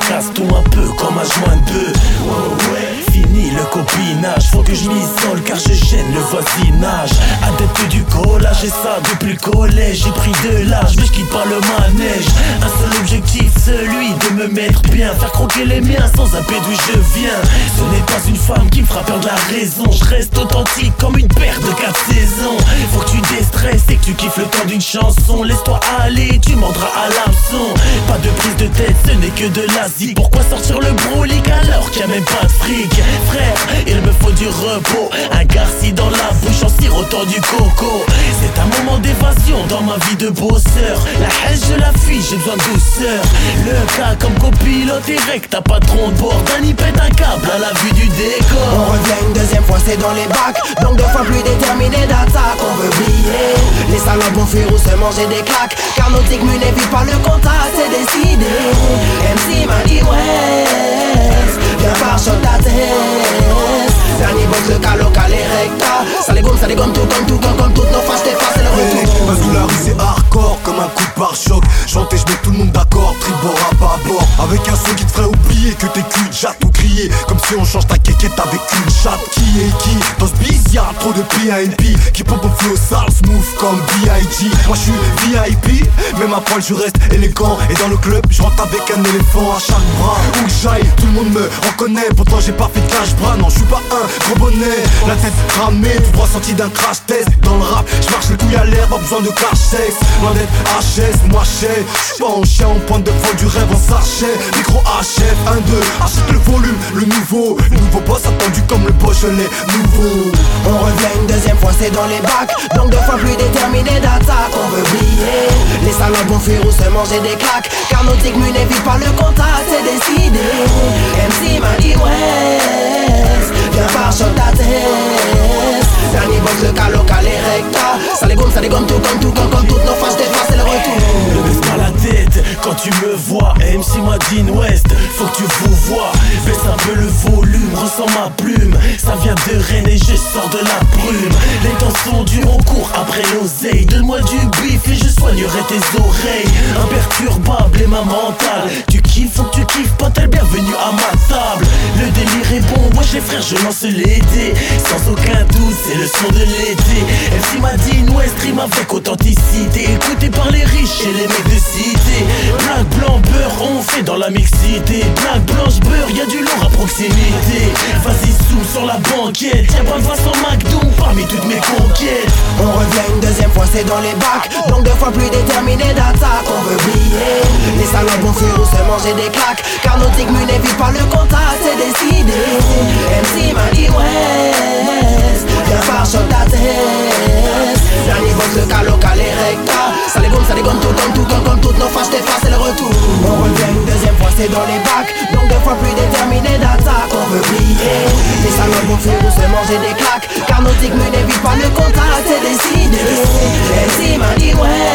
casse tout un peu comme un joint de bœuf. Fini le copinage, faut que je m'isole car je gêne le voisinage. Adepte du collage et ça depuis le collège. J'ai pris de l'âge mais je quitte pas le manège. Un seul objectif, celui de me mettre bien, faire croquer les miens sans zapper d'où je viens. Ce n'est pas une femme qui me fera perdre la raison. Je reste authentique comme une paire de 4 saisons. Faut que tu déstresses et que tu kiffes le temps d'une chanson. Laisse-toi aller, tu mordras à l'hameçon. Pas de prise de tête, ce n'est que de l'Asie. Pourquoi sortir le brolic alors qu'il n'y a même pas de fric? Frère, il me faut du repos, un garci dans la bouche en sirotant du coco. C'est un moment d'évasion dans ma vie de bosseur. La haine je la fuis, j'ai besoin de douceur. Le cas comme copilote direct, t'as pas trop de bord. Danny pète un câble à la vue du décor. On revient une deuxième fois, c'est dans les bacs. Donc 2 fois plus déterminé d'attaque. On veut briller, les salopes vont fuir ou se manger des claques. Car nos digues n'évitent pas le contact, c'est décidé. MC Mani West, viens par shot ta tête. Dernier boss, le cas local et recta. Ça les gomme tout comme toutes nos faces, t'effaces et le retour. Parce que la rue c'est hardcore comme un coup de pare-choc. Chanter, je mets tout le monde d'accord, tribord à bas bord. Avec un son qui te ferait oublier que t'es cul de jatte ou crier. Comme si on change ta quéquette avec une chatte. Qui est qui? Dans ce bis y'a trop de PIP qui pop au flow sale smooth comme B.I.G. Moi je suis VIP, même à poil je reste élégant. Et dans le club je rentre avec un éléphant à chaque bras. Où que j'aille, tout le monde me reconnaît. Pourtant j'ai pas fait de cash bras, non je suis pas un gros bonnet. La tête cramée, tout droit sorti d'un crash test. Dans le rap, je marche les couilles à l'air, pas besoin de cash sexe. Loin d'être HS, moi chais. J'suis pas en chien, on pointe de vent du rêve en sachet. Micro HF, 1-2, achète le volume, le nouveau boss attendu comme le Beaujolais nouveau. On revient une deuxième fois, c'est dans les bacs. Donc 2 fois plus déterminé d'attaque. On veut briller, les salopes vont fuir ou se manger des claques. Car nos digues n'évitent pas le contact, c'est décidé. MC Mani West, viens par shot ta tête. Dernier boss, le cas local et recta. Ça les gomme tout comme toutes nos faces, t'effaces et le retour. Ne baisse pas la tête quand tu me vois. MC Mani West, faut que tu vous vois. Baisse un peu le volume, ressens ma plume. Ça vient de Rennes et je sors de la brume. Les temps sont durs, on court après l'oseille. Donne-moi du bif et je soignerai tes oreilles. Imperturbable et ma mentale. Tu kiffes, faut que tu kiffes, pas tel bienvenue à ma table. Le délire est bon, moi les frères je lance les dés. Sans aucun doute, c'est le son de l'été. MC Mani West rime avec authenticité. Écouté par les riches et les mecs de cité. Black, blanc, beurre, on fait dans la mixité. Black, blanche, beurre, y'a du lourd à proximité. Vas-y zoom sur la banquette. Y'a pas de Vincent McDoom parmi toutes mes conquêtes. On revient une deuxième fois, c'est dans les bacs. Donc 2 fois plus déterminé d'attaque. On veut briller, les salopes vont fuir ou se manger des claques. Car nos digues n'évitent pas le contact, c'est décidé. MC Mani West, viens par shot ta tête. Dernier boss, le cas local et recta. Ça les gomme tout comme toutes nos faces, t'effaces et le retour. On revient une deuxième fois, c'est dans les bacs. Donc 2 fois plus déterminé d'attaque. On veut briller, les salopes vont fuir ou se manger des claques. Car nos digues n'évitent pas le contact, c'est décidé. MC Mani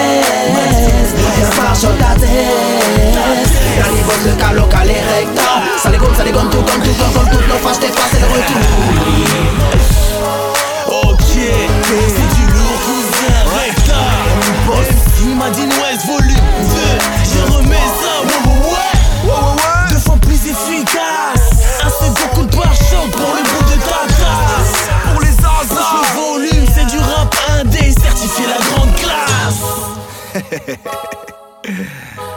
West, viens par shot ta tête. Dernier boss, le cas local et recta. Ça les gomme tout comme toutes nos faces, t'effaces et le retour. Ok, c'est du lourd cousin recta. MC Mani West volume 2. Je remets ça, 2 fois plus efficace. Un second coup de pare-choc pour le bout de ta tasse. Pour les asas, le volume c'est du rap indé. Certifié la grande classe.